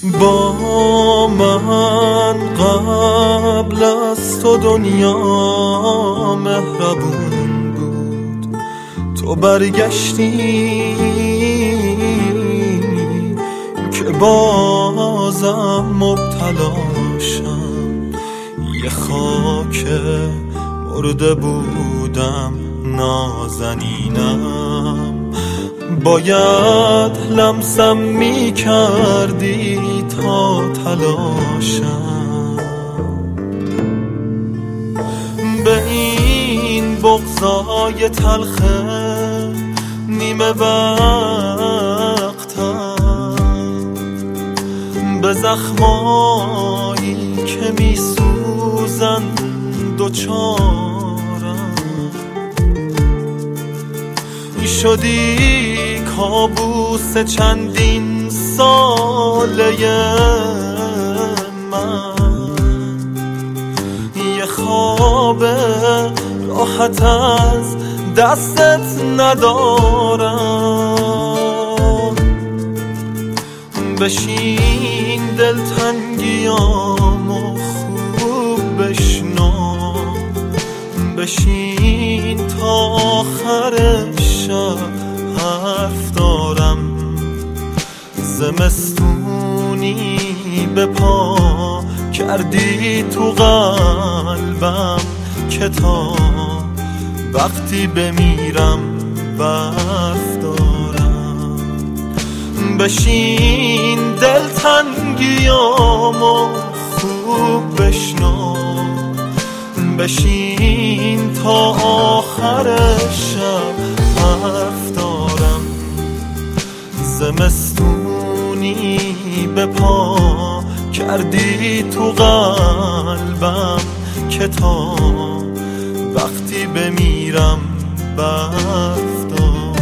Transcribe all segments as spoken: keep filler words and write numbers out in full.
با من قبل از تو دنیا مهربون بود، تو برگشتی که بازم مبتلاشم. یه خاک مرده بودم نازنینم، باید لمسم می کردی تا تلاشم. به این بغضای تلخه نیمه وقتم، به زخمایی که می سوزن دوچارم شدی کابوس چندین ساله من. یه خواب راحت از دستت ندارم، بشین دلتنگیامو خوب بشنو، بشین تا آخر شب حرف دارم. زمستونی به پا کردی تو قلبم که تا وقتی بمیرم برف دارم. بشین دلتنگیامو خوب بشنو، بشین تا آخر شب حرف دارم. زمستونی به پا کردی تو قلبم که تا وقتی بمیرم برف دارم.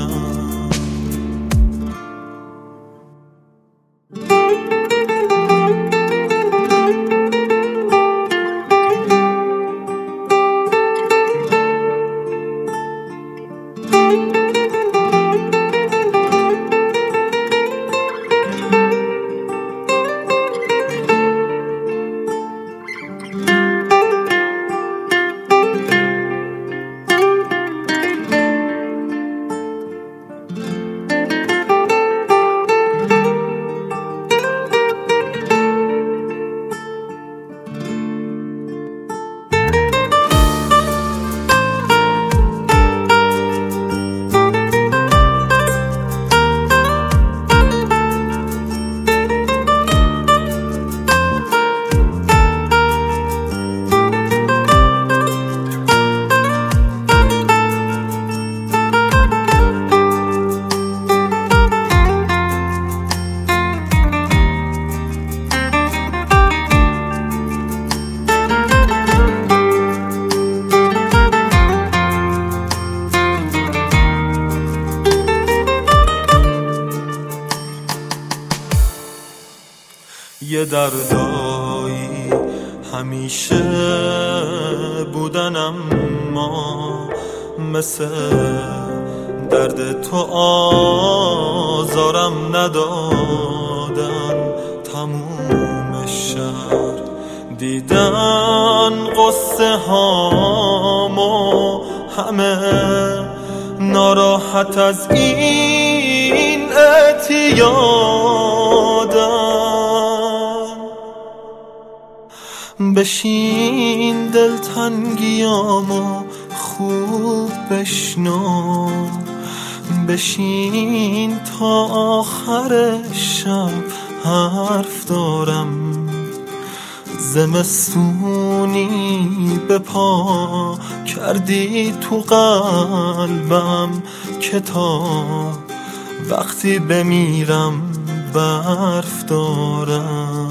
یه دردایی همیشه بودن، اما مثل درد تو آزارم ندادن. تموم شهر دیدن قصه هامو، همه ناراحت از این اعتیادن. بشین دلتنگیامو خوب بشنو، بشین تا آخر شب حرف دارم. زمستونی به پا کردی تو قلبم که تا وقتی بمیرم برف دارم.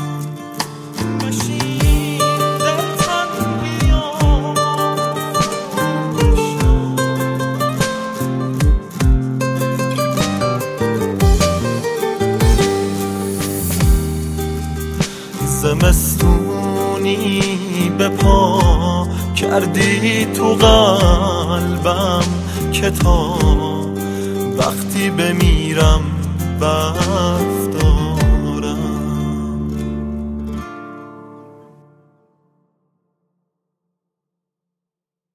زمستونی به پا کردی تو قلبم که تا وقتی بمیرم برف